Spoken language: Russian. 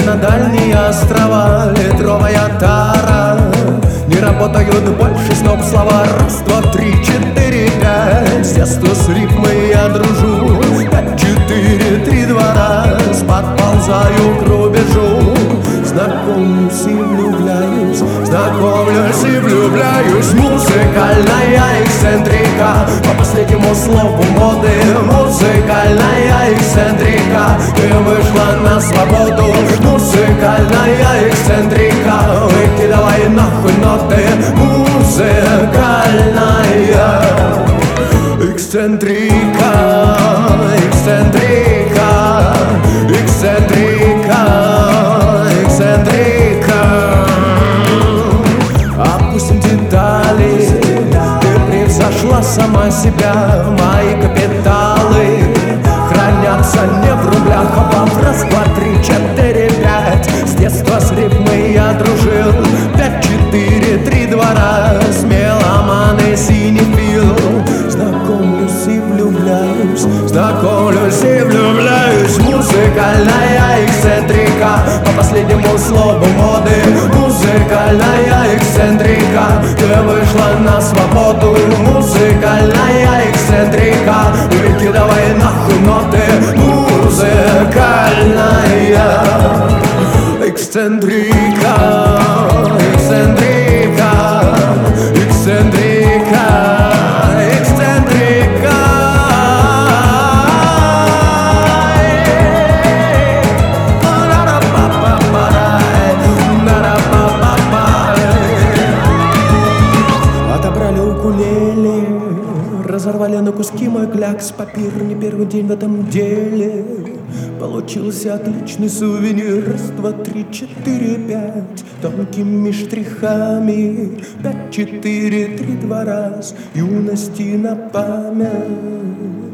на дальние острова. Литровая тара, не работают больше сноп слова. Раз, два, три, четыре, пять. С детства с рифмой я дружу. 5, 4, 3, 2 раз. Подползаю к рубежу. Знакомлюсь и влюбляюсь, знакомлюсь и влюбляюсь. Музыкальная эксцентрика, по последнему слову моды. Музыкальная эксцентрика, ты вышла на свободу. Музыкальная эксцентрика, выкидывай нахуй ноты. Музыкальная эксцентрика, эксцентрика, эксцентрика, эксцентрика. Опустим детали, ты превзошла сама себя. Мои капиталы хранятся не в рублях, а в раз, два, три, четыре, пять. С детства с рифмой я дружил. 5, 4, 3, 2 раз. Меломан и синефил. Знакомлюсь и влюбляюсь, знакомлюсь и влюбляюсь. Музыкальная эксцентрика, по последнему слову моды. Музыкальная эксцентрика, ты вышла на свободу. Музыкальная эксцентрика, выкидывай нахуй ноты. Музыкальная эксцентрика, эксцентрика, эксцентрика, эксцентрика. Отобрали укулеле, разорвали на куски мой клякс. Папир, не первый день в этом деле. Получился отличный сувенир. Раз, два, три, четыре, пять. Тонкими штрихами. 5, 4, 3, 2 раз. Юности на память.